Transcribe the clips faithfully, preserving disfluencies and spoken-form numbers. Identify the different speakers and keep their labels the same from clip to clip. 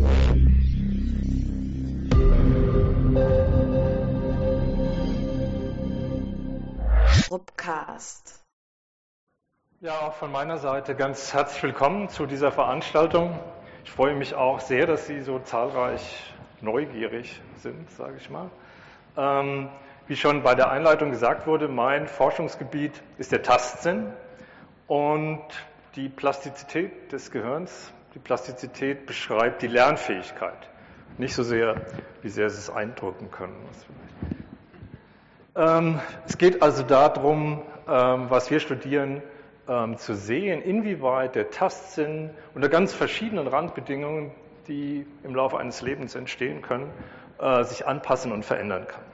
Speaker 1: Schrubcast.
Speaker 2: Ja, auch von meiner Seite ganz herzlich willkommen zu dieser Veranstaltung. Ich freue mich auch sehr, dass Sie so zahlreich neugierig sind, sage ich mal. Ähm, wie schon bei der Einleitung gesagt wurde, mein Forschungsgebiet ist der Tastsinn und die Plastizität des Gehirns. Die Plastizität beschreibt die Lernfähigkeit, nicht so sehr, wie sehr Sie es eindrücken können. Ähm, es geht also darum, ähm, was wir studieren, ähm, zu sehen, inwieweit der Tastsinn unter ganz verschiedenen Randbedingungen, die im Laufe eines Lebens entstehen können, äh, sich anpassen und verändern kann.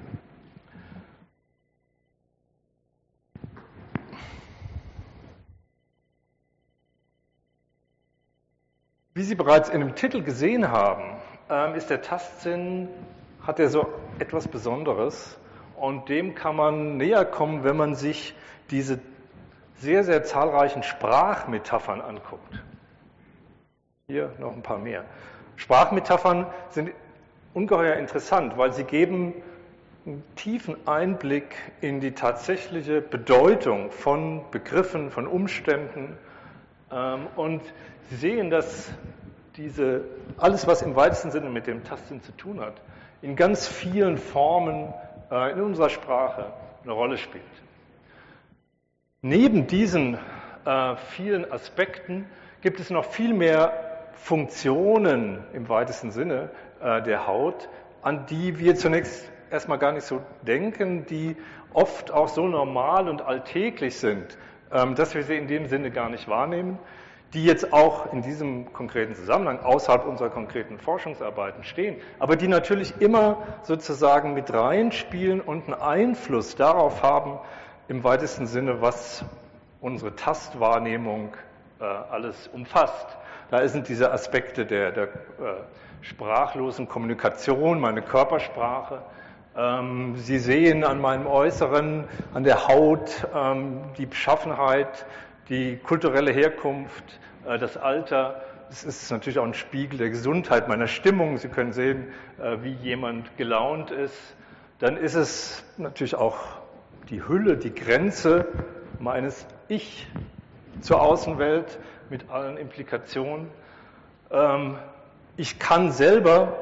Speaker 2: Wie Sie bereits in dem Titel gesehen haben, ähm, ist der Tastsinn, hat er so etwas Besonderes. Und dem kann man näher kommen, wenn man sich diese sehr, sehr zahlreichen Sprachmetaphern anguckt. Hier noch ein paar mehr. Sprachmetaphern sind ungeheuer interessant, weil sie geben einen tiefen Einblick in die tatsächliche Bedeutung von Begriffen, von Umständen. Und Sie sehen, dass diese, alles, was im weitesten Sinne mit dem Tastsinn zu tun hat, in ganz vielen Formen in unserer Sprache eine Rolle spielt. Neben diesen äh, vielen Aspekten gibt es noch viel mehr Funktionen im weitesten Sinne äh, der Haut, an die wir zunächst erstmal gar nicht so denken, die oft auch so normal und alltäglich sind, ähm, dass wir sie in dem Sinne gar nicht wahrnehmen, die jetzt auch in diesem konkreten Zusammenhang außerhalb unserer konkreten Forschungsarbeiten stehen, aber die natürlich immer sozusagen mit reinspielen und einen Einfluss darauf haben, im weitesten Sinne, was unsere Tastwahrnehmung äh, alles umfasst. Da sind diese Aspekte der, der äh, sprachlosen Kommunikation, meine Körpersprache. Ähm, Sie sehen an meinem Äußeren, an der Haut, ähm, die Beschaffenheit, die kulturelle Herkunft, äh, das Alter. Es ist natürlich auch ein Spiegel der Gesundheit meiner Stimmung. Sie können sehen, äh, wie jemand gelaunt ist. Dann ist es natürlich auch die Hülle, die Grenze meines Ich zur Außenwelt mit allen Implikationen. Ähm, ich kann selber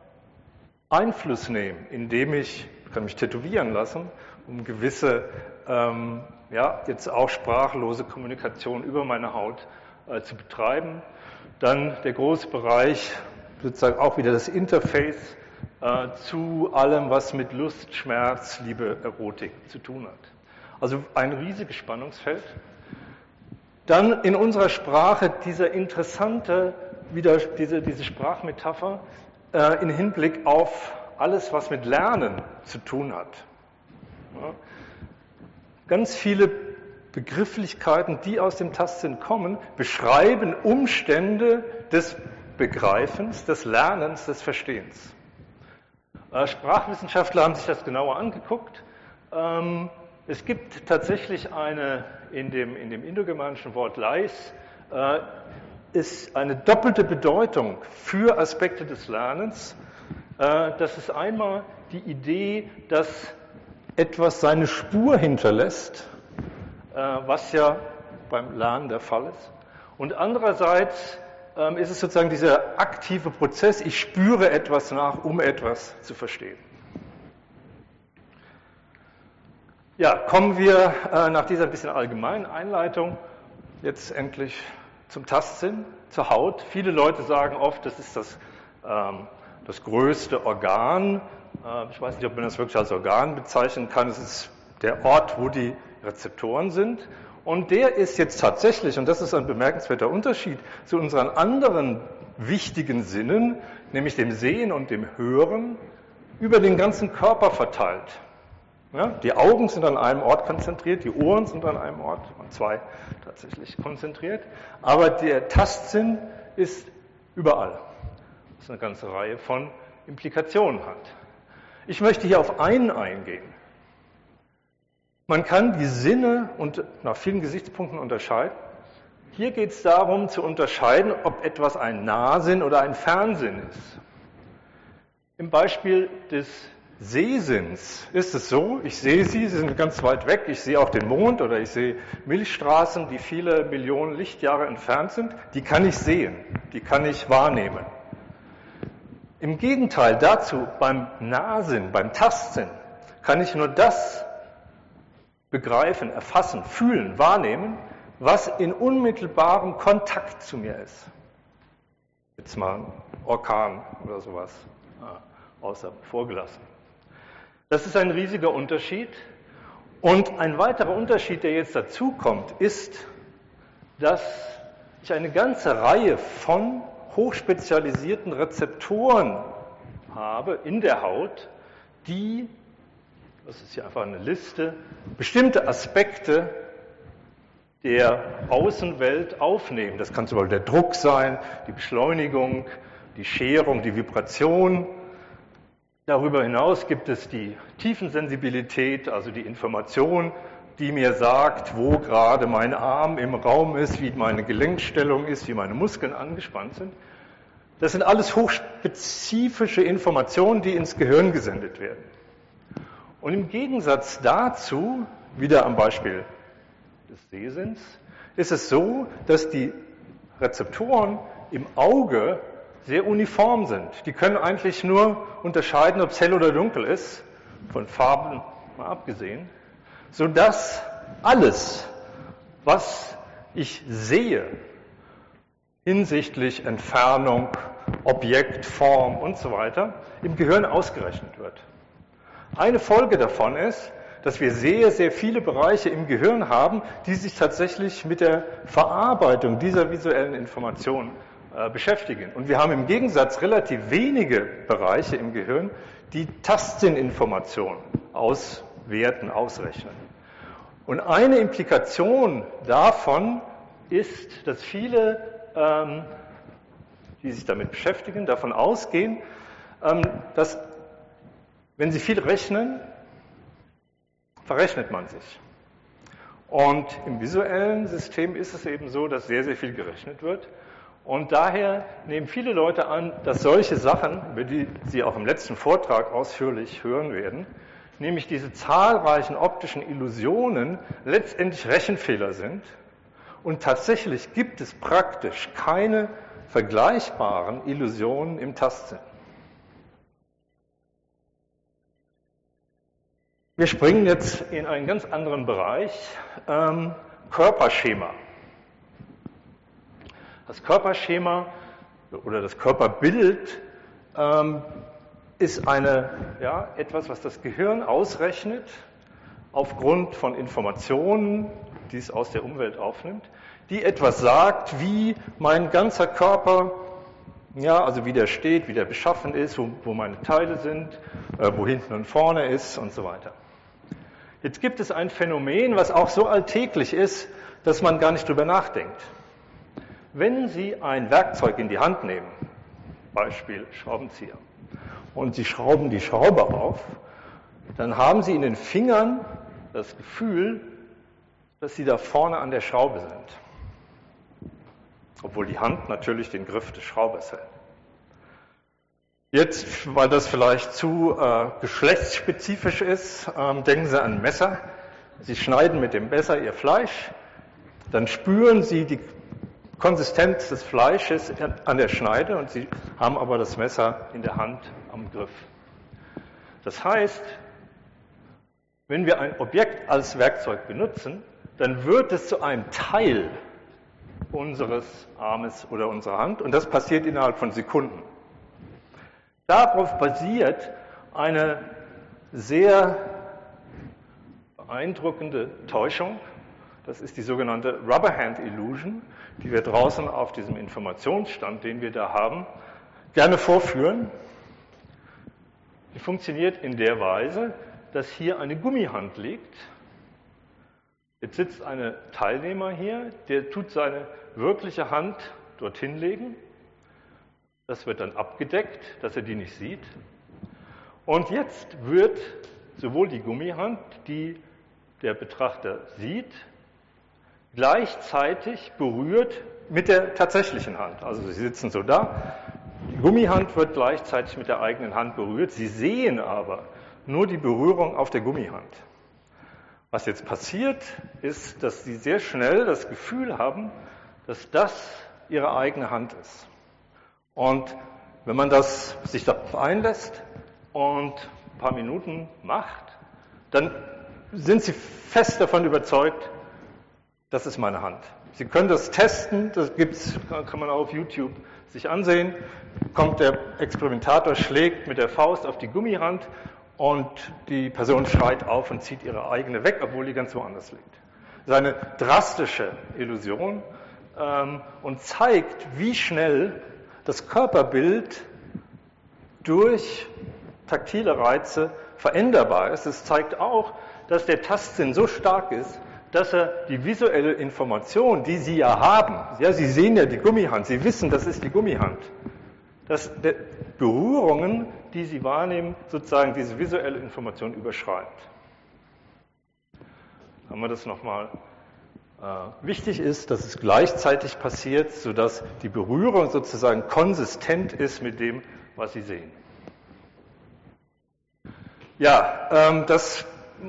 Speaker 2: Einfluss nehmen, indem ich, ich kann mich tätowieren lassen, um gewisse, ähm, ja, jetzt auch sprachlose Kommunikation über meine Haut äh, zu betreiben. Dann der große Bereich, sozusagen auch wieder das Interface äh, zu allem, was mit Lust, Schmerz, Liebe, Erotik zu tun hat. Also ein riesiges Spannungsfeld. Dann in unserer Sprache dieser interessante, wieder diese, diese Sprachmetapher äh, in Hinblick auf alles, was mit Lernen zu tun hat. Ja. Ganz viele Begrifflichkeiten, die aus dem Tastsinn kommen, beschreiben Umstände des Begreifens, des Lernens, des Verstehens. Äh, Sprachwissenschaftler haben sich das genauer angeguckt. Ähm, es gibt tatsächlich eine, in dem, in dem indogermanischen Wort Leis, äh, ist eine doppelte Bedeutung für Aspekte des Lernens. Äh, das ist einmal die Idee, dass etwas seine Spur hinterlässt, äh, was ja beim Lernen der Fall ist. Und andererseits ähm, ist es sozusagen dieser aktive Prozess, ich spüre etwas nach, um etwas zu verstehen. Ja, kommen wir äh, nach dieser bisschen allgemeinen Einleitung jetzt endlich zum Tastsinn, zur Haut. Viele Leute sagen oft, das ist das, ähm, das größte Organ. Äh, ich weiß nicht, ob man das wirklich als Organ bezeichnen kann. Es ist der Ort, wo die Rezeptoren sind. Und der ist jetzt tatsächlich, und das ist ein bemerkenswerter Unterschied zu unseren anderen wichtigen Sinnen, nämlich dem Sehen und dem Hören, über den ganzen Körper verteilt. Ja, die Augen sind an einem Ort konzentriert, die Ohren sind an einem Ort, an zwei tatsächlich konzentriert, aber der Tastsinn ist überall, was eine ganze Reihe von Implikationen hat. Ich möchte hier auf einen eingehen. Man kann die Sinne und nach vielen Gesichtspunkten unterscheiden. Hier geht es darum zu unterscheiden, ob etwas ein Nahsinn oder ein Fernsinn ist. Im Beispiel des Sehsinns ist es so, ich sehe Sie, Sie sind ganz weit weg, ich sehe auch den Mond oder ich sehe Milchstraßen, die viele Millionen Lichtjahre entfernt sind, die kann ich sehen, die kann ich wahrnehmen. Im Gegenteil dazu, beim Nahsinn, beim Tastsinn, kann ich nur das begreifen, erfassen, fühlen, wahrnehmen, was in unmittelbarem Kontakt zu mir ist. Jetzt mal ein Orkan oder sowas, außer vorgelassen. Das ist ein riesiger Unterschied. Und ein weiterer Unterschied, der jetzt dazu kommt, ist, dass ich eine ganze Reihe von hochspezialisierten Rezeptoren habe in der Haut, die, das ist hier einfach eine Liste, bestimmte Aspekte der Außenwelt aufnehmen. Das kann zum Beispiel der Druck sein, die Beschleunigung, die Scherung, die Vibration. Darüber hinaus gibt es die Tiefensensibilität, also die Information, die mir sagt, wo gerade mein Arm im Raum ist, wie meine Gelenkstellung ist, wie meine Muskeln angespannt sind. Das sind alles hochspezifische Informationen, die ins Gehirn gesendet werden. Und im Gegensatz dazu, wieder am Beispiel des Sehsinns, ist es so, dass die Rezeptoren im Auge sehr uniform sind. Die können eigentlich nur unterscheiden, ob es hell oder dunkel ist, von Farben mal abgesehen, sodass alles, was ich sehe, hinsichtlich Entfernung, Objekt, Form und so weiter, im Gehirn ausgerechnet wird. Eine Folge davon ist, dass wir sehr, sehr viele Bereiche im Gehirn haben, die sich tatsächlich mit der Verarbeitung dieser visuellen Informationen äh, beschäftigen. Und wir haben im Gegensatz relativ wenige Bereiche im Gehirn, die Tastsinninformationen auswerten, ausrechnen. Und eine Implikation davon ist, dass viele, ähm, die sich damit beschäftigen, davon ausgehen, ähm, dass wenn sie viel rechnen, verrechnet man sich. Und im visuellen System ist es eben so, dass sehr, sehr viel gerechnet wird. Und daher nehmen viele Leute an, dass solche Sachen, über die Sie auch im letzten Vortrag ausführlich hören werden, nämlich diese zahlreichen optischen Illusionen, letztendlich Rechenfehler sind. Und tatsächlich gibt es praktisch keine vergleichbaren Illusionen im Tastsinn. Wir springen jetzt in einen ganz anderen Bereich, ähm, Körperschema. Das Körperschema oder das Körperbild ähm, ist eine, ja, etwas, was das Gehirn ausrechnet aufgrund von Informationen, die es aus der Umwelt aufnimmt, die etwas sagt, wie mein ganzer Körper, ja, also wie der steht, wie der beschaffen ist, wo, wo meine Teile sind, äh, wo hinten und vorne ist und so weiter. Jetzt gibt es ein Phänomen, was auch so alltäglich ist, dass man gar nicht drüber nachdenkt. Wenn Sie ein Werkzeug in die Hand nehmen, Beispiel Schraubenzieher, und Sie schrauben die Schraube auf, dann haben Sie in den Fingern das Gefühl, dass Sie da vorne an der Schraube sind. Obwohl die Hand natürlich den Griff des Schraubers hält. Jetzt, weil das vielleicht zu äh, geschlechtsspezifisch ist, ähm, denken Sie an ein Messer. Sie schneiden mit dem Messer Ihr Fleisch, dann spüren Sie die Konsistenz des Fleisches an der Schneide und Sie haben aber das Messer in der Hand am Griff. Das heißt, wenn wir ein Objekt als Werkzeug benutzen, dann wird es zu einem Teil unseres Armes oder unserer Hand und das passiert innerhalb von Sekunden. Darauf basiert eine sehr beeindruckende Täuschung. Das ist die sogenannte Rubber Hand Illusion, die wir draußen auf diesem Informationsstand, den wir da haben, gerne vorführen. Die funktioniert in der Weise, dass hier eine Gummihand liegt. Jetzt sitzt ein Teilnehmer hier, der tut seine wirkliche Hand dorthin legen. Das wird dann abgedeckt, dass er die nicht sieht. Und jetzt wird sowohl die Gummihand, die der Betrachter sieht, gleichzeitig berührt mit der tatsächlichen Hand. Also Sie sitzen so da, die Gummihand wird gleichzeitig mit der eigenen Hand berührt. Sie sehen aber nur die Berührung auf der Gummihand. Was jetzt passiert, ist, dass Sie sehr schnell das Gefühl haben, dass das Ihre eigene Hand ist. Und wenn man das sich darauf einlässt und ein paar Minuten macht, dann sind Sie fest davon überzeugt, das ist meine Hand. Sie können das testen, das gibt's, kann man auch auf YouTube sich ansehen. Kommt der Experimentator, schlägt mit der Faust auf die Gummihand und die Person schreit auf und zieht ihre eigene weg, obwohl die ganz woanders liegt. Das ist eine drastische Illusion ähm, und zeigt, wie schnell das Körperbild durch taktile Reize veränderbar ist. Es zeigt auch, dass der Tastsinn so stark ist, dass er die visuelle Information, die Sie ja haben, ja, Sie sehen ja die Gummihand, Sie wissen, das ist die Gummihand, dass die Berührungen, die Sie wahrnehmen, sozusagen diese visuelle Information überschreibt. Haben wir das nochmal? Äh, wichtig ist, dass es gleichzeitig passiert, sodass die Berührung sozusagen konsistent ist mit dem, was Sie sehen. Ja, ähm, das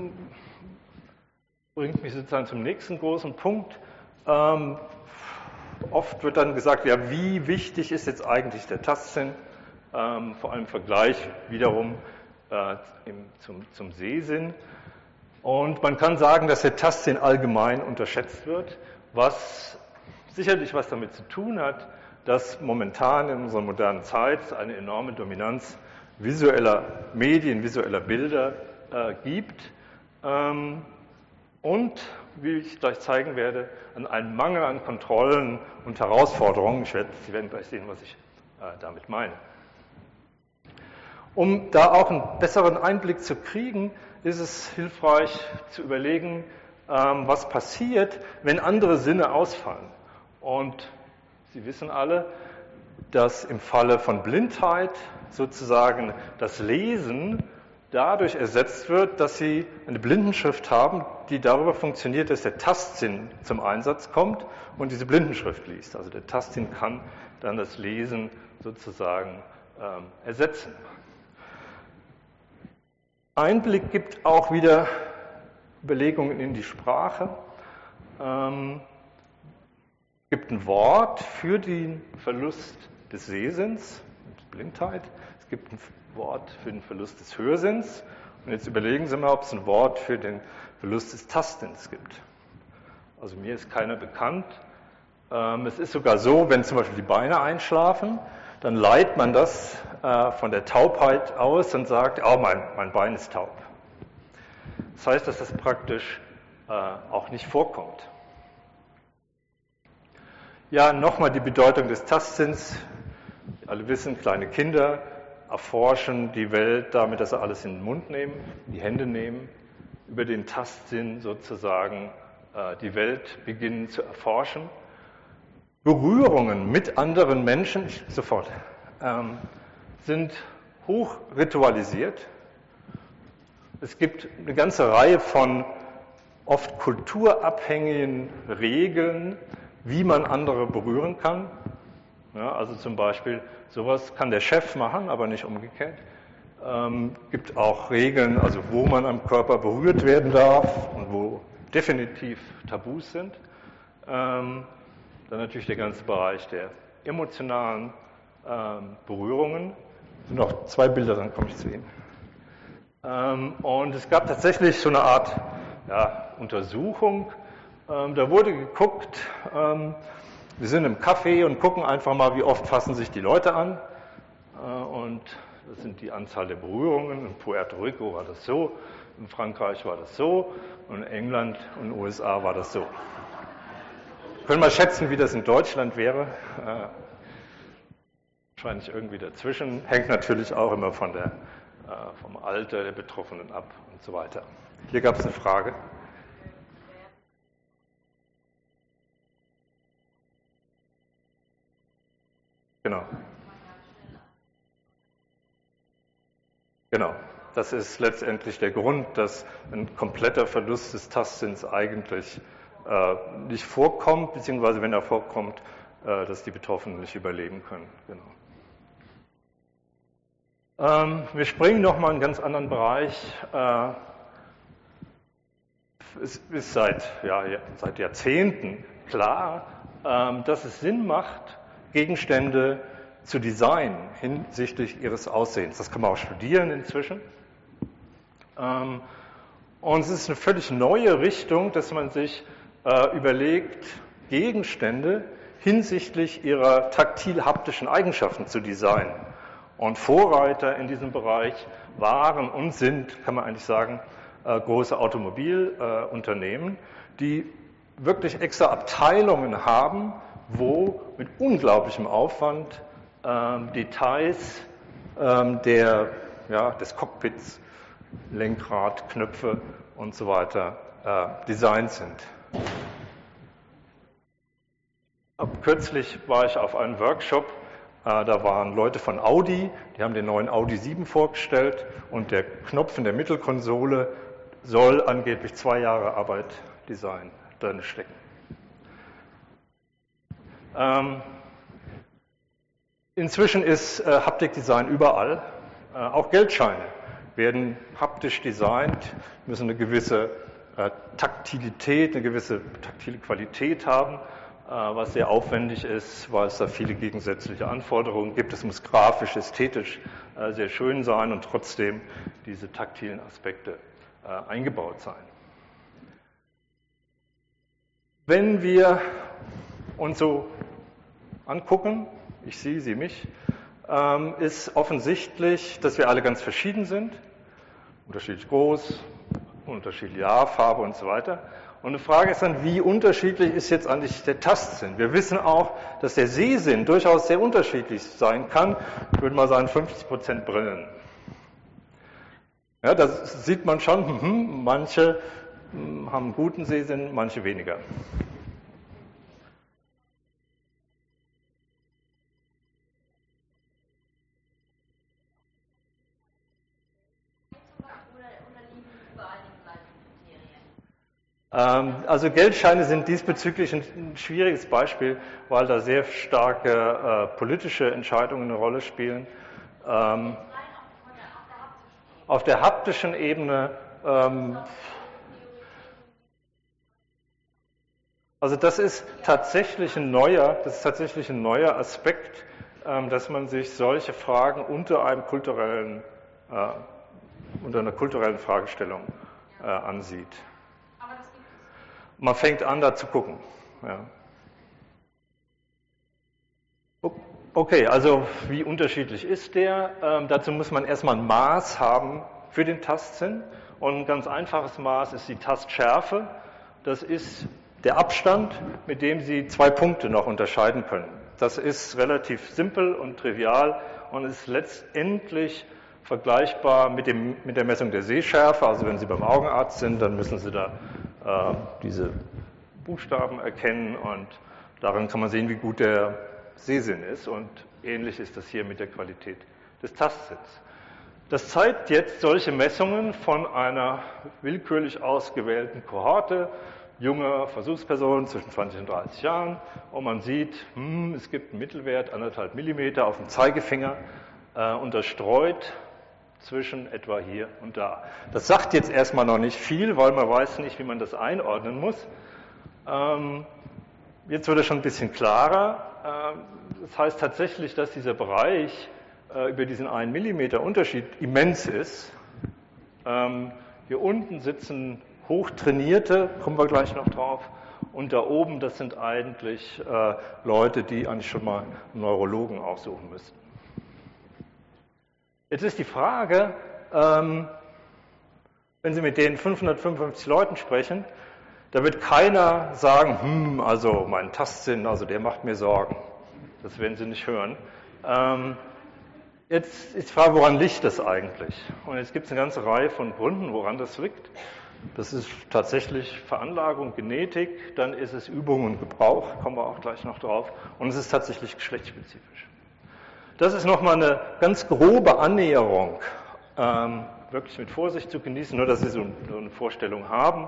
Speaker 2: bringt mich sozusagen zum nächsten großen Punkt. Ähm, oft wird dann gesagt, ja, wie wichtig ist jetzt eigentlich der Tastsinn, ähm, vor allem im Vergleich wiederum äh, im, zum, zum Sehsinn. Und man kann sagen, dass der Tastsinn allgemein unterschätzt wird, was sicherlich was damit zu tun hat, dass momentan in unserer modernen Zeit eine enorme Dominanz visueller Medien, visueller Bilder äh, gibt. Ähm, Und, wie ich gleich zeigen werde, an einen Mangel an Kontrollen und Herausforderungen. Ich werde, Sie werden gleich sehen, was ich äh, damit meine. Um da auch einen besseren Einblick zu kriegen, ist es hilfreich zu überlegen, ähm, was passiert, wenn andere Sinne ausfallen. Und Sie wissen alle, dass im Falle von Blindheit sozusagen das Lesen dadurch ersetzt wird, dass Sie eine Blindenschrift haben, die darüber funktioniert, dass der Tastsinn zum Einsatz kommt und diese Blindenschrift liest. Also der Tastsinn kann dann das Lesen sozusagen ähm, ersetzen. Einblick gibt auch wieder Überlegungen in die Sprache. Ähm, gibt ein Wort für den Verlust des Sehsinns, Blindheit. Es gibt ein Wort für den Verlust des Hörsinns. Und jetzt überlegen Sie mal, ob es ein Wort für den Verlust des Tastsinns gibt. Also mir ist keiner bekannt. Ähm, es ist sogar so, wenn zum Beispiel die Beine einschlafen, dann leitet man das äh, von der Taubheit aus und sagt, oh, mein, mein Bein ist taub. Das heißt, dass das praktisch äh, auch nicht vorkommt. Ja, nochmal die Bedeutung des Tastsinns. Alle wissen, kleine Kinder erforschen die Welt damit, dass sie alles in den Mund nehmen, in die Hände nehmen, über den Tastsinn sozusagen äh, die Welt beginnen zu erforschen. Berührungen mit anderen Menschen, ich, sofort, ähm, sind hoch ritualisiert. Es gibt eine ganze Reihe von oft kulturabhängigen Regeln, wie man andere berühren kann. Ja, also zum Beispiel, sowas kann der Chef machen, aber nicht umgekehrt. Ähm, gibt auch Regeln, also wo man am Körper berührt werden darf und wo definitiv Tabus sind. Ähm, dann natürlich der ganze Bereich der emotionalen ähm, Berührungen. Es sind noch zwei Bilder, dann komme ich zu Ihnen. Ähm, und es gab tatsächlich so eine Art ja, Untersuchung. Ähm, da wurde geguckt, ähm, wir sind im Café und gucken einfach mal, wie oft fassen sich die Leute an. Äh, und das sind die Anzahl der Berührungen. In Puerto Rico war das so, in Frankreich war das so und in England und in den U S A war das so. Können wir schätzen, wie das in Deutschland wäre? Äh, wahrscheinlich irgendwie dazwischen. Hängt natürlich auch immer von der, äh, vom Alter der Betroffenen ab und so weiter. Hier gab es eine Frage. Genau. Genau. Das ist letztendlich der Grund, dass ein kompletter Verlust des Tastsinns eigentlich äh, nicht vorkommt, beziehungsweise wenn er vorkommt, äh, dass die Betroffenen nicht überleben können. Genau. Ähm, wir springen nochmal in einen ganz anderen Bereich. Äh, es ist seit, ja, seit Jahrzehnten klar, ähm, dass es Sinn macht, Gegenstände zu designen hinsichtlich ihres Aussehens. Das kann man auch studieren inzwischen. Ähm, und es ist eine völlig neue Richtung, dass man sich äh, überlegt, Gegenstände hinsichtlich ihrer taktil-haptischen Eigenschaften zu designen. Und Vorreiter in diesem Bereich waren und sind, kann man eigentlich sagen, äh, große Automobilunternehmen, äh, die wirklich extra Abteilungen haben, wo mit unglaublichem Aufwand äh, Details äh, der, ja, des Cockpits, Lenkrad, Knöpfe und so weiter äh, designt sind. Ab kürzlich war ich auf einem Workshop. Da waren Leute von Audi, die haben den neuen Audi sieben vorgestellt und der Knopf in der Mittelkonsole soll angeblich zwei Jahre Arbeit Design drin stecken. Ähm, inzwischen ist äh, Haptikdesign überall. Äh, auch Geldscheine werden haptisch designt, müssen eine gewisse äh, Taktilität, eine gewisse taktile Qualität haben, was sehr aufwendig ist, weil es da viele gegensätzliche Anforderungen gibt. Es muss grafisch, ästhetisch sehr schön sein und trotzdem diese taktilen Aspekte eingebaut sein. Wenn wir uns so angucken, ich Sie, Sie mich, ist offensichtlich, dass wir alle ganz verschieden sind, unterschiedlich groß, unterschiedliche Haarfarbe und so weiter. Und die Frage ist dann, wie unterschiedlich ist jetzt eigentlich der Tastsinn? Wir wissen auch, dass der Sehsinn durchaus sehr unterschiedlich sein kann. Ich würde mal sagen, fünfzig Prozent Brillen. Ja, da sieht man schon, hm, manche hm, haben guten Sehsinn, manche weniger. Also Geldscheine sind diesbezüglich ein schwieriges Beispiel, weil da sehr starke äh, politische Entscheidungen eine Rolle spielen. Ähm, auf der haptischen Ebene, ähm, also das ist tatsächlich ein neuer, das ist tatsächlich ein neuer Aspekt, ähm, dass man sich solche Fragen unter einem kulturellen, äh, unter einer kulturellen Fragestellung äh, ansieht. Man fängt an, da zu gucken. Ja. Okay, also wie unterschiedlich ist der? Ähm, dazu muss man erstmal ein Maß haben für den Tastsinn. Und ein ganz einfaches Maß ist die Tastschärfe. Das ist der Abstand, mit dem Sie zwei Punkte noch unterscheiden können. Das ist relativ simpel und trivial und ist letztendlich vergleichbar mit, dem, mit der Messung der Sehschärfe. Also wenn Sie beim Augenarzt sind, dann müssen Sie da äh, diese Buchstaben erkennen und daran kann man sehen, wie gut der Sehsinn ist. Und ähnlich ist das hier mit der Qualität des Tastsinns. Das zeigt jetzt solche Messungen von einer willkürlich ausgewählten Kohorte junger Versuchspersonen zwischen zwanzig und dreißig Jahren. Und man sieht, hm, es gibt einen Mittelwert, anderthalb Millimeter auf dem Zeigefinger, äh, unterstreut zwischen etwa hier und da. Das sagt jetzt erstmal noch nicht viel, weil man weiß nicht, wie man das einordnen muss. Ähm, jetzt wird es schon ein bisschen klarer. Ähm, das heißt tatsächlich, dass dieser Bereich äh, über diesen einen Millimeter Unterschied immens ist. Ähm, hier unten sitzen Hochtrainierte, kommen wir gleich noch drauf. Und da oben, das sind eigentlich äh, Leute, die eigentlich schon mal einen Neurologen aufsuchen müssten. Jetzt ist die Frage, ähm, wenn Sie mit den fünfhundertfünfundfünfzig Leuten sprechen, da wird keiner sagen, hm, also mein Tastsinn, also der macht mir Sorgen. Das werden Sie nicht hören. Ähm, jetzt ist die Frage, woran liegt das eigentlich? Und jetzt gibt es eine ganze Reihe von Gründen, woran das liegt. Das ist tatsächlich Veranlagung, Genetik, dann ist es Übung und Gebrauch, kommen wir auch gleich noch drauf, und es ist tatsächlich geschlechtsspezifisch. Das ist nochmal eine ganz grobe Annäherung, ähm, wirklich mit Vorsicht zu genießen, nur dass Sie so eine Vorstellung haben.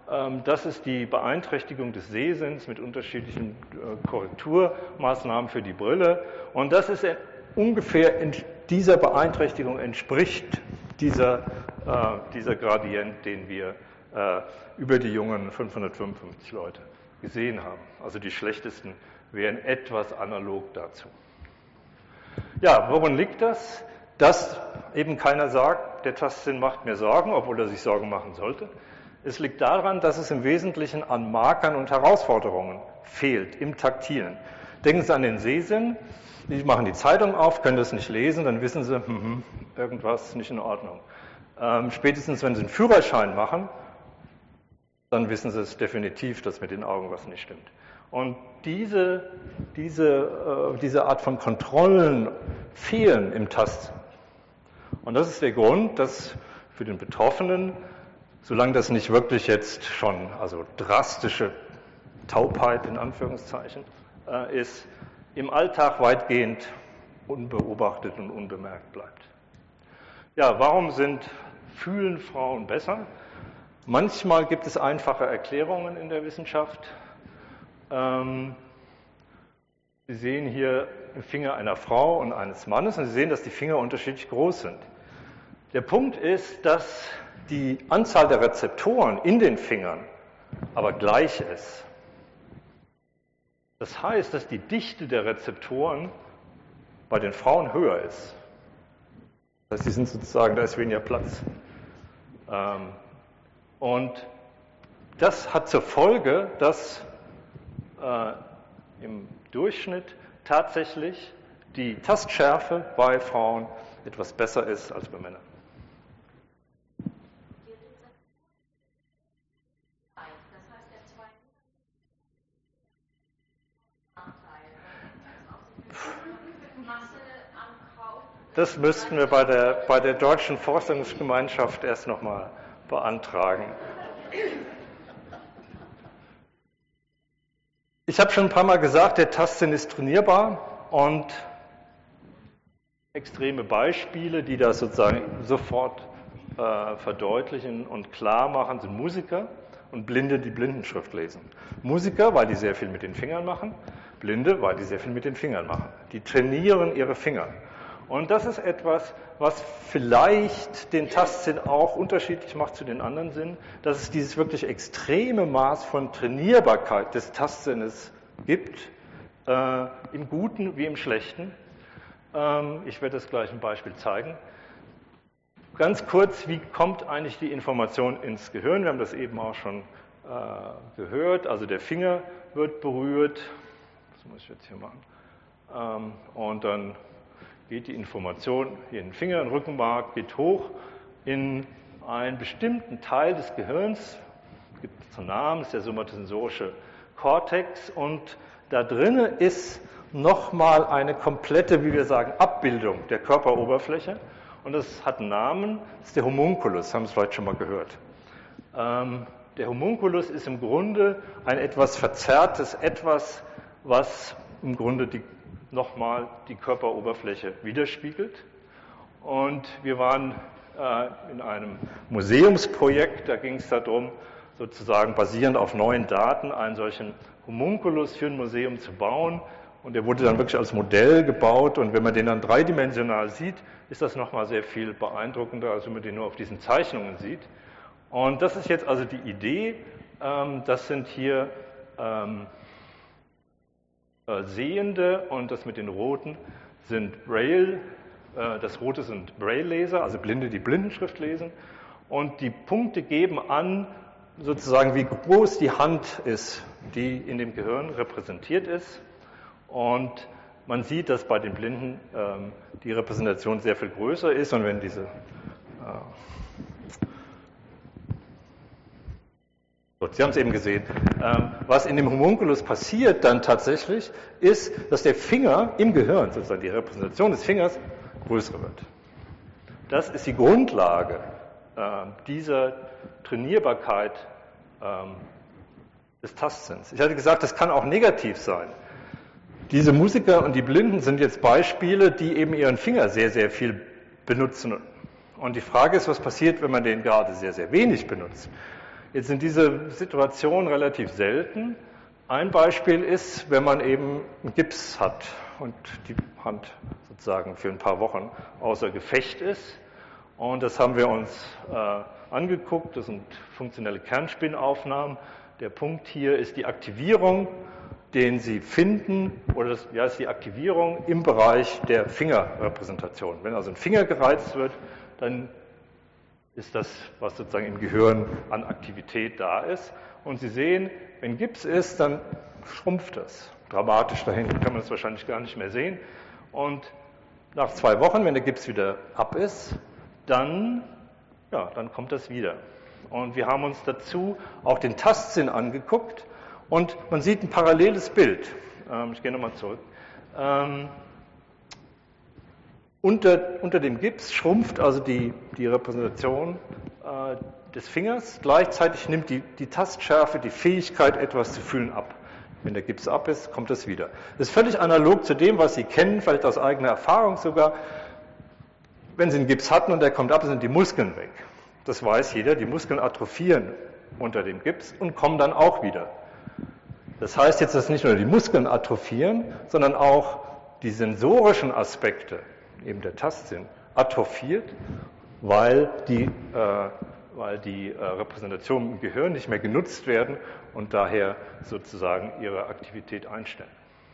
Speaker 2: Das ist die Beeinträchtigung des Sehsinns mit unterschiedlichen Korrekturmaßnahmen für die Brille. Und das ist ungefähr dieser Beeinträchtigung entspricht dieser, dieser Gradient, den wir über die jungen fünfhundertfünfundfünfzig Leute gesehen haben. Also die schlechtesten wären etwas analog dazu. Ja, woran liegt das? Dass eben keiner sagt, der Tastsinn macht mir Sorgen, obwohl er sich Sorgen machen sollte. Es liegt daran, dass es im Wesentlichen an Markern und Herausforderungen fehlt im Taktilen. Denken Sie an den Sehsinn. Sie machen die Zeitung auf, können das nicht lesen, dann wissen Sie, hm, irgendwas nicht in Ordnung. Ähm, spätestens, wenn Sie einen Führerschein machen, dann wissen Sie es definitiv, dass mit den Augen was nicht stimmt. Und diese, diese, äh, diese Art von Kontrollen fehlen im Tastsinn. Und das ist der Grund, dass für den Betroffenen, solange das nicht wirklich jetzt schon, also drastische Taubheit in Anführungszeichen äh, ist, im Alltag weitgehend unbeobachtet und unbemerkt bleibt. Ja, warum sind fühlen Frauen besser? Manchmal gibt es einfache Erklärungen in der Wissenschaft. Ähm, Sie sehen hier den Finger einer Frau und eines Mannes und Sie sehen, dass die Finger unterschiedlich groß sind. Der Punkt ist, dass die Anzahl der Rezeptoren in den Fingern aber gleich ist. Das heißt, dass die Dichte der Rezeptoren bei den Frauen höher ist. Das heißt, die sind sozusagen, da ist weniger Platz. Und das hat zur Folge, dass äh, im Durchschnitt tatsächlich die Tastschärfe bei Frauen etwas besser ist als bei Männern. Das müssten wir bei der, bei der Deutschen Forschungsgemeinschaft erst nochmal beantragen. Ich habe schon ein paar Mal gesagt, der Tastsinn ist trainierbar und extreme Beispiele, die das sozusagen sofort äh, verdeutlichen und klar machen, sind Musiker und Blinde, die Blindenschrift lesen. Musiker, weil die sehr viel mit den Fingern machen, Blinde, weil die sehr viel mit den Fingern machen. Die trainieren ihre Finger. Und das ist etwas, was vielleicht den Tastsinn auch unterschiedlich macht zu den anderen Sinnen, dass es dieses wirklich extreme Maß von Trainierbarkeit des Tastsinnes gibt, äh, im Guten wie im Schlechten. Ähm, ich werde das gleich ein Beispiel zeigen. Ganz kurz, wie kommt eigentlich die Information ins Gehirn? Wir haben das eben auch schon äh, gehört. Also der Finger wird berührt. Das muss ich jetzt hier machen. Ähm, und dann geht die Information hier in den Finger, in den Rückenmark, geht hoch in einen bestimmten Teil des Gehirns, es gibt einen Namen, das ist der somatosensorische Kortex, und da drinnen ist nochmal eine komplette, wie wir sagen, Abbildung der Körperoberfläche, und das hat einen Namen, das ist der Homunculus, haben Sie vielleicht schon mal gehört. Ähm, der Homunculus ist im Grunde ein etwas verzerrtes Etwas, was im Grunde die nochmal die Körperoberfläche widerspiegelt. Und wir waren äh, in einem Museumsprojekt, da ging es darum, sozusagen basierend auf neuen Daten einen solchen Homunculus für ein Museum zu bauen. Und der wurde dann wirklich als Modell gebaut. Und wenn man den dann dreidimensional sieht, ist das nochmal sehr viel beeindruckender, als wenn man den nur auf diesen Zeichnungen sieht. Und das ist jetzt also die Idee. Ähm, das sind hier ähm, Sehende, und das mit den Roten sind Braille, das Rote sind Braille-Leser, also Blinde, die Blindenschrift lesen, und die Punkte geben an, sozusagen wie groß die Hand ist, die in dem Gehirn repräsentiert ist, und man sieht, dass bei den Blinden ähm, die Repräsentation sehr viel größer ist, und wenn diese äh, Sie haben es eben gesehen. Was in dem Homunculus passiert dann tatsächlich, ist, dass der Finger im Gehirn, sozusagen die Repräsentation des Fingers, größer wird. Das ist die Grundlage dieser Trainierbarkeit des Tastsinns. Ich hatte gesagt, das kann auch negativ sein. Diese Musiker und die Blinden sind jetzt Beispiele, die eben ihren Finger sehr, sehr viel benutzen. Und die Frage ist, was passiert, wenn man den gerade sehr, sehr wenig benutzt. Jetzt sind diese Situationen relativ selten. Ein Beispiel ist, wenn man eben einen Gips hat und die Hand sozusagen für ein paar Wochen außer Gefecht ist. Und das haben wir uns äh, angeguckt. Das sind funktionelle Kernspinaufnahmen. Der Punkt hier ist die Aktivierung, den Sie finden, oder das ja, ist die Aktivierung im Bereich der Fingerrepräsentation. Wenn also ein Finger gereizt wird, dann ist das, was sozusagen im Gehirn an Aktivität da ist. Und Sie sehen, wenn Gips ist, dann schrumpft das dramatisch. Da hinten kann man es wahrscheinlich gar nicht mehr sehen. Und nach zwei Wochen, wenn der Gips wieder ab ist, dann, ja, dann kommt das wieder. Und wir haben uns dazu auch den Tastsinn angeguckt und man sieht ein paralleles Bild. Ähm, ich gehe nochmal zurück. Ähm, unter, unter dem Gips schrumpft also die, die Repräsentation äh, des Fingers. Gleichzeitig nimmt die, die Tastschärfe, die Fähigkeit, etwas zu fühlen, ab. Wenn der Gips ab ist, kommt das wieder. Das ist völlig analog zu dem, was Sie kennen, vielleicht aus eigener Erfahrung sogar. Wenn Sie einen Gips hatten und der kommt ab, sind die Muskeln weg. Das weiß jeder, die Muskeln atrophieren unter dem Gips und kommen dann auch wieder. Das heißt jetzt, dass nicht nur die Muskeln atrophieren, sondern auch die sensorischen Aspekte, eben der Tastsinn, atrophiert, weil die, äh, weil die äh, Repräsentationen im Gehirn nicht mehr genutzt werden und daher sozusagen ihre Aktivität einstellen.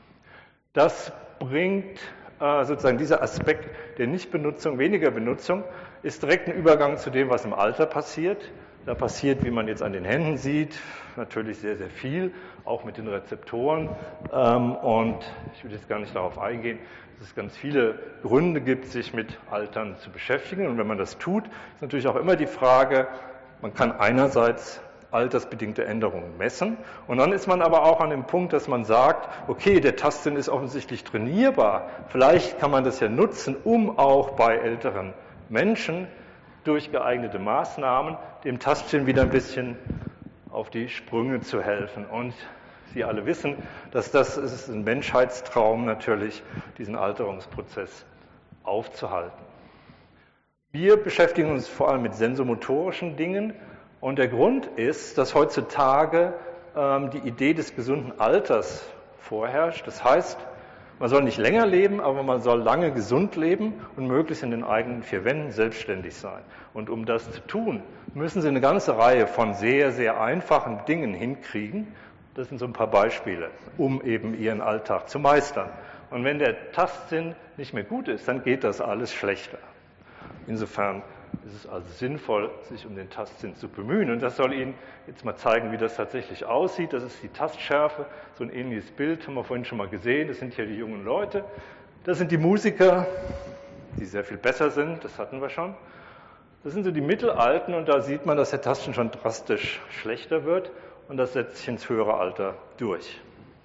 Speaker 2: Das bringt äh, sozusagen dieser Aspekt der Nichtbenutzung, weniger Benutzung, ist direkt ein Übergang zu dem, was im Alter passiert. Da passiert, wie man jetzt an den Händen sieht, natürlich sehr, sehr viel, auch mit den Rezeptoren. Und ich will jetzt gar nicht darauf eingehen, dass es ganz viele Gründe gibt, sich mit Altern zu beschäftigen. Und wenn man das tut, ist natürlich auch immer die Frage, man kann einerseits altersbedingte Änderungen messen. Und dann ist man aber auch an dem Punkt, dass man sagt, okay, der Tastsinn ist offensichtlich trainierbar. Vielleicht kann man das ja nutzen, um auch bei älteren Menschen durch geeignete Maßnahmen dem Tastsinn wieder ein bisschen auf die Sprünge zu helfen. Und Sie alle wissen, dass das ist ein Menschheitstraum natürlich, diesen Alterungsprozess aufzuhalten. Wir beschäftigen uns vor allem mit sensomotorischen Dingen und der Grund ist, dass heutzutage ähm, die Idee des gesunden Alters vorherrscht. Das heißt, man soll nicht länger leben, aber man soll lange gesund leben und möglichst in den eigenen vier Wänden selbstständig sein. Und um das zu tun, müssen Sie eine ganze Reihe von sehr, sehr einfachen Dingen hinkriegen. Das sind so ein paar Beispiele, um eben Ihren Alltag zu meistern. Und wenn der Tastsinn nicht mehr gut ist, dann geht das alles schlechter. Insofern ist es also sinnvoll, sich um den Tastsinn zu bemühen. Und das soll Ihnen jetzt mal zeigen, wie das tatsächlich aussieht. Das ist die Tastschärfe, so ein ähnliches Bild haben wir vorhin schon mal gesehen. Das sind hier die jungen Leute. Das sind die Musiker, die sehr viel besser sind, das hatten wir schon. Das sind so die Mittelalten und da sieht man, dass der Tastsinn schon drastisch schlechter wird und das setzt sich ins höhere Alter durch.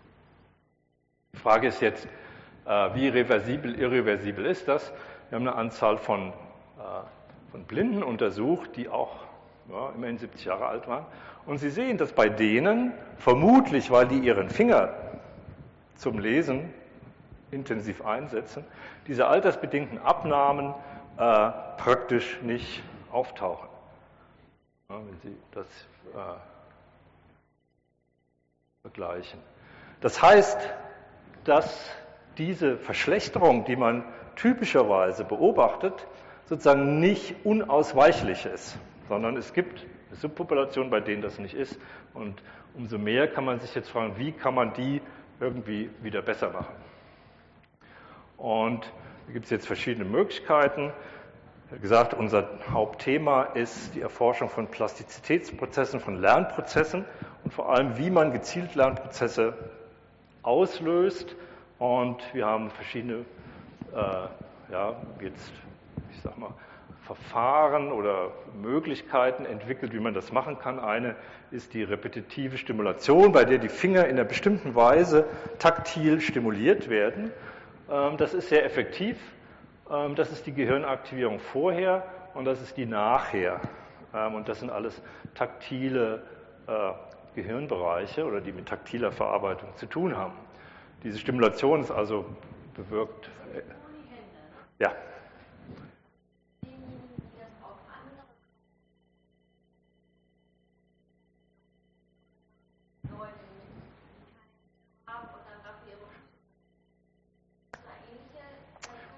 Speaker 2: Die Frage ist jetzt, wie reversibel, irreversibel ist das? Wir haben eine Anzahl von von Blinden untersucht, die auch ja, immerhin siebzig Jahre alt waren. Und Sie sehen, dass bei denen, vermutlich weil die ihren Finger zum Lesen intensiv einsetzen, diese altersbedingten Abnahmen äh, praktisch nicht auftauchen. Ja, wenn Sie das äh, vergleichen. Das heißt, dass diese Verschlechterung, die man typischerweise beobachtet, sozusagen nicht unausweichlich ist, sondern es gibt eine Subpopulation, bei denen das nicht ist. Und umso mehr kann man sich jetzt fragen, wie kann man die irgendwie wieder besser machen. Und da gibt es jetzt verschiedene Möglichkeiten. Wie gesagt, unser Hauptthema ist die Erforschung von Plastizitätsprozessen, von Lernprozessen und vor allem, wie man gezielt Lernprozesse auslöst. Und wir haben verschiedene, äh, ja, jetzt ich sag mal, Verfahren oder Möglichkeiten entwickelt, wie man das machen kann. Eine ist die repetitive Stimulation, bei der die Finger in einer bestimmten Weise taktil stimuliert werden. Das ist sehr effektiv. Das ist die Gehirnaktivierung vorher und das ist die nachher. Und das sind alles taktile Gehirnbereiche oder die mit taktiler Verarbeitung zu tun haben. Diese Stimulation ist also bewirkt. Ja.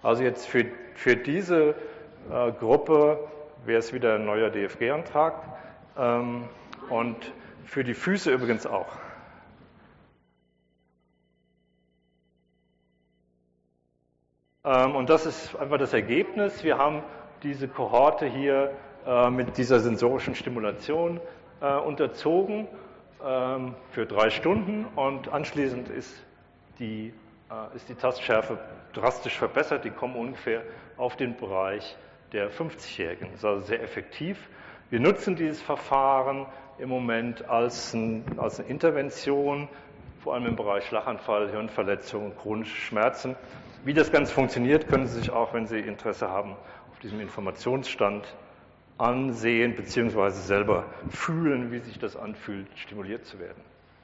Speaker 2: Also jetzt für, für diese äh, Gruppe wäre es wieder ein neuer D F G-Antrag ähm, und für die Füße übrigens auch. Ähm, und das ist einfach das Ergebnis. Wir haben diese Kohorte hier äh, mit dieser sensorischen Stimulation äh, unterzogen ähm, für drei Stunden und anschließend ist die, äh, ist die Tastschärfe drastisch verbessert. Die kommen ungefähr auf den Bereich der fünfzigjährigen. Das ist also sehr effektiv. Wir nutzen dieses Verfahren im Moment als, ein, als eine Intervention, vor allem im Bereich Schlaganfall, Hirnverletzung, chronische Schmerzen. Wie das Ganze funktioniert, können Sie sich auch, wenn Sie Interesse haben, auf diesem Informationsstand ansehen bzw. selber fühlen, wie sich das anfühlt, stimuliert zu werden.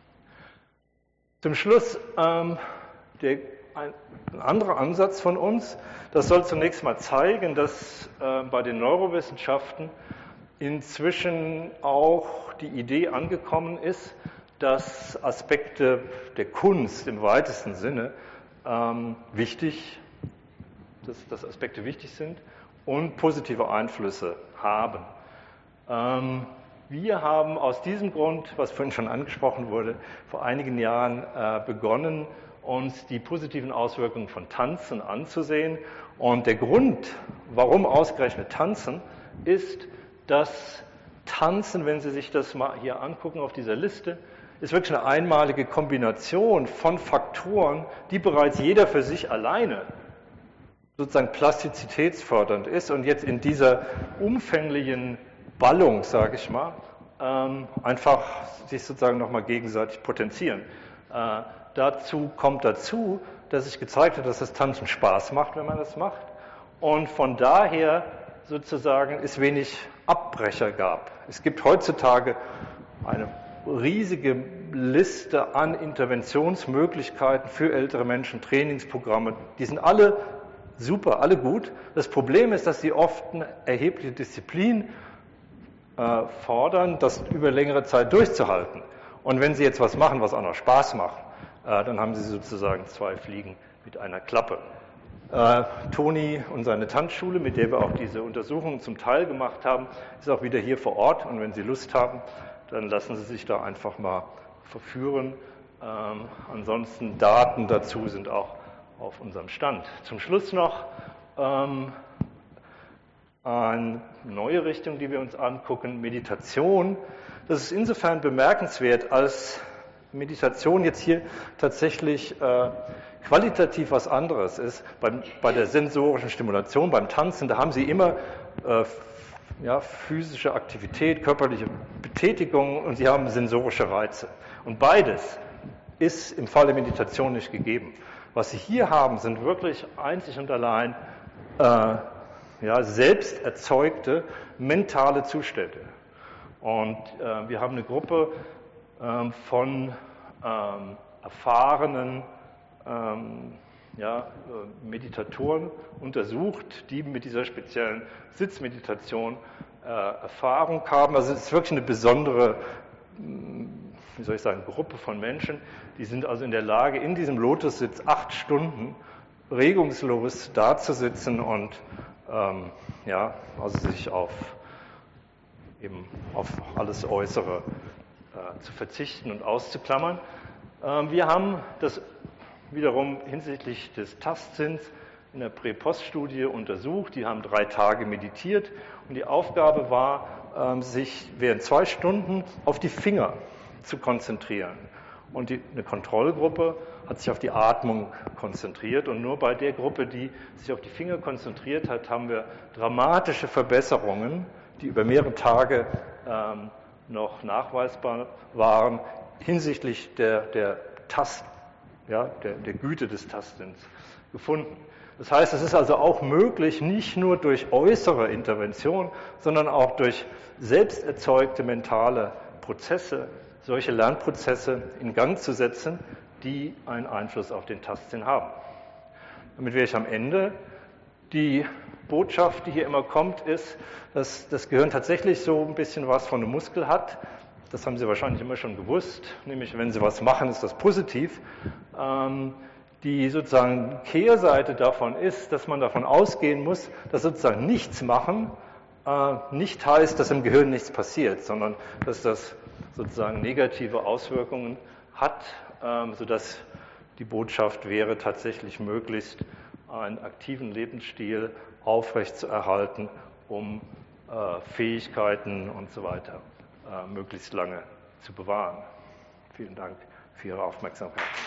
Speaker 2: Zum Schluss ähm, der, ein, ein anderer Ansatz von uns. Das soll zunächst mal zeigen, dass äh, bei den Neurowissenschaften inzwischen auch die Idee angekommen ist, dass Aspekte der Kunst im weitesten Sinne ähm, wichtig, dass, dass Aspekte wichtig sind und positive Einflüsse haben. Ähm, wir haben aus diesem Grund, was vorhin schon angesprochen wurde, vor einigen Jahren äh, begonnen, uns die positiven Auswirkungen von Tanzen anzusehen. Und der Grund, warum ausgerechnet Tanzen, ist, dass Tanzen, wenn Sie sich das mal hier angucken auf dieser Liste, ist wirklich eine einmalige Kombination von Faktoren, die bereits jeder für sich alleine sozusagen plastizitätsfördernd ist und jetzt in dieser umfänglichen Ballung, sage ich mal, ähm, einfach sich sozusagen nochmal gegenseitig potenzieren. Äh, dazu kommt dazu, dass sich gezeigt hat, dass das Tanzen Spaß macht, wenn man das macht. Und von daher sozusagen es wenig Abbrecher gab. Es gibt heutzutage eine riesige Liste an Interventionsmöglichkeiten für ältere Menschen, Trainingsprogramme. Die sind alle super, alle gut. Das Problem ist, dass sie oft eine erhebliche Disziplin äh, fordern, das über längere Zeit durchzuhalten. Und wenn Sie jetzt was machen, was auch noch Spaß macht, äh, dann haben Sie sozusagen zwei Fliegen mit einer Klappe. Äh, Toni und seine Tanzschule, mit der wir auch diese Untersuchungen zum Teil gemacht haben, ist auch wieder hier vor Ort. Und wenn Sie Lust haben, dann lassen Sie sich da einfach mal verführen. Ähm, ansonsten Daten dazu sind auch auf unserem Stand. Zum Schluss noch ähm, eine neue Richtung, die wir uns angucken, Meditation. Das ist insofern bemerkenswert, als Meditation jetzt hier tatsächlich äh, qualitativ was anderes ist. Beim, bei der sensorischen Stimulation, beim Tanzen, da haben Sie immer äh, ja, physische Aktivität, körperliche Betätigung und Sie haben sensorische Reize. Und beides ist im Fall der Meditation nicht gegeben. Was Sie hier haben, sind wirklich einzig und allein äh, ja, selbst erzeugte mentale Zustände. Und äh, wir haben eine Gruppe äh, von ähm, erfahrenen ähm, ja, äh, Meditatoren untersucht, die mit dieser speziellen Sitzmeditation äh, Erfahrung haben. Also es ist wirklich eine besondere, wie soll ich sagen, Gruppe von Menschen, die sind also in der Lage, in diesem Lotussitz acht Stunden regungslos dazusitzen und ähm, ja, also sich auf, eben auf alles Äußere äh, zu verzichten und auszuklammern. Ähm, wir haben das wiederum hinsichtlich des Tastsinns in der Prä-Post-Studie untersucht. Die haben drei Tage meditiert und die Aufgabe war, ähm, sich während zwei Stunden auf die Finger zu konzentrieren. Und die, eine Kontrollgruppe hat sich auf die Atmung konzentriert. Und nur bei der Gruppe, die sich auf die Finger konzentriert hat, haben wir dramatische Verbesserungen, die über mehrere Tage ähm, noch nachweisbar waren, hinsichtlich der, der Tast, ja, der, der Güte des Tastsinns gefunden. Das heißt, es ist also auch möglich, nicht nur durch äußere Intervention, sondern auch durch selbst erzeugte mentale Prozesse, solche Lernprozesse in Gang zu setzen, die einen Einfluss auf den Tastsinn haben. Damit wäre ich am Ende. Die Botschaft, die hier immer kommt, ist, dass das Gehirn tatsächlich so ein bisschen was von einem Muskel hat. Das haben Sie wahrscheinlich immer schon gewusst, nämlich wenn Sie was machen, ist das positiv. Ähm, die sozusagen Kehrseite davon ist, dass man davon ausgehen muss, dass sozusagen nichts machen äh, nicht heißt, dass im Gehirn nichts passiert, sondern dass das sozusagen negative Auswirkungen hat, äh, sodass die Botschaft wäre, tatsächlich möglichst einen aktiven Lebensstil aufrechtzuerhalten, um äh, Fähigkeiten und so weiter äh, möglichst lange zu bewahren. Vielen Dank für Ihre Aufmerksamkeit.